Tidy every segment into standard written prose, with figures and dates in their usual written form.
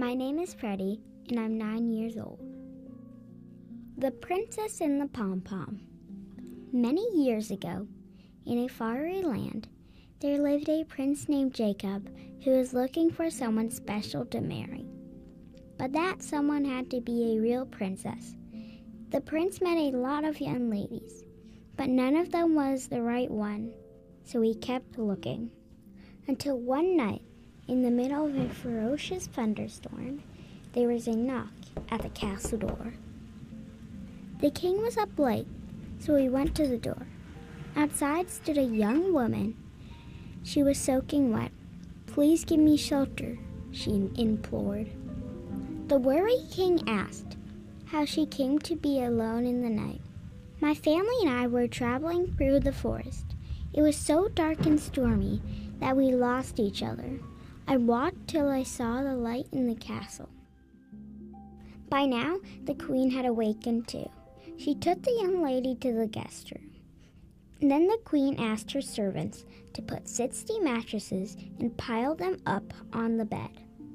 My name is Freddie, and I'm 9 years old. The Princess and the Pom-Pom. Many years ago, in a faraway land, there lived a prince named Jacob who was looking for someone special to marry. But that someone had to be a real princess. The prince met a lot of young ladies, but none of them was the right one, so he kept looking. Until one night, in the middle of a ferocious thunderstorm, there was a knock at the castle door. The king was up late, so he went to the door. Outside stood a young woman. She was soaking wet. "Please give me shelter," she implored. The worried king asked how she came to be alone in the night. "My family and I were traveling through the forest. It was so dark and stormy that we lost each other. I walked till I saw the light in the castle." By now, the queen had awakened too. She took the young lady to the guest room. Then the queen asked her servants to put 60 mattresses and pile them up on the bed.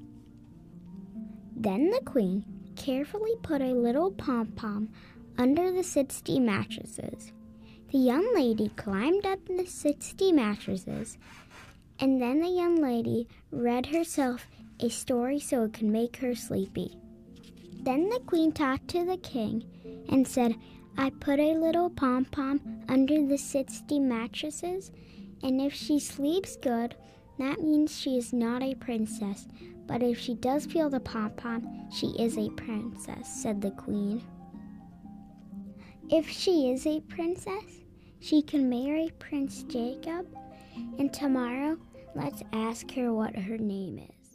Then the queen carefully put a little pom-pom under the 60 mattresses. The young lady climbed up the 60 mattresses, and then the young lady read herself a story so it could make her sleepy. Then the queen talked to the king and said, "I put a little pom-pom under the 60 mattresses, and if she sleeps good, that means she is not a princess. But if she does feel the pom-pom, she is a princess," said the queen. "If she is a princess, she can marry Prince Jacob, and tomorrow let's ask her what her name is."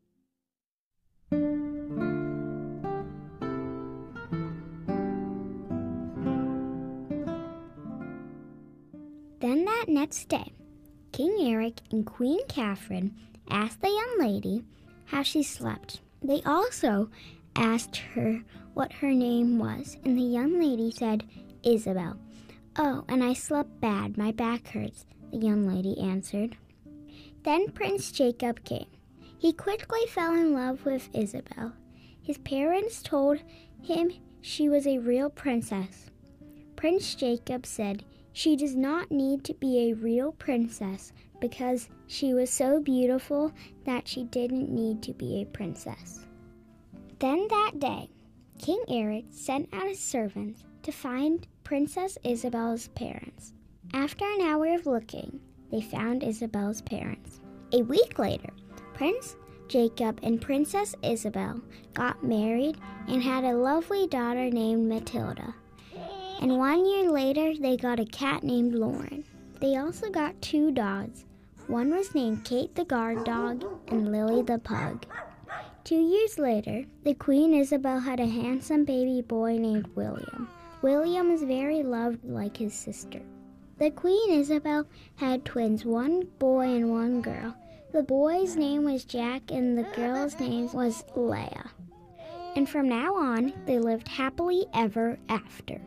Then that next day, King Eric and Queen Catherine asked the young lady how she slept. They also asked her what her name was, and the young lady said, "Isabel." "Oh, and I slept bad. My back hurts," the young lady answered. Then Prince Jacob came. He quickly fell in love with Isabel. His parents told him she was a real princess. Prince Jacob said she does not need to be a real princess because she was so beautiful that she didn't need to be a princess. Then that day, King Eric sent out his servants to find Princess Isabel's parents. After an hour of looking, they found Isabel's parents. A week later, Prince Jacob and Princess Isabel got married and had a lovely daughter named Matilda. And 1 year later, they got a cat named Lauren. They also got 2 dogs. One was named Kate the guard dog and Lily the pug. 2 years later, the Queen Isabel had a handsome baby boy named William. William was very loved like his sister. The Queen Isabel had twins, 1 boy and 1 girl. The boy's name was Jack and the girl's name was Leia. And from now on, they lived happily ever after.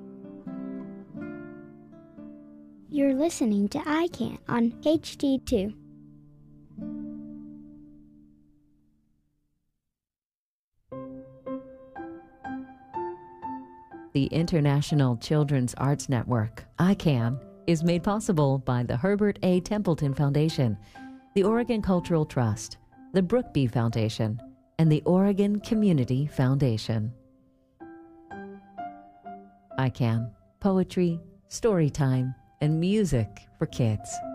You're listening to I Can on HD2. The International Children's Arts Network, ICANN, is made possible by the Herbert A. Templeton Foundation, the Oregon Cultural Trust, the Brookby Foundation, and the Oregon Community Foundation. ICANN, poetry, story time, and music for kids.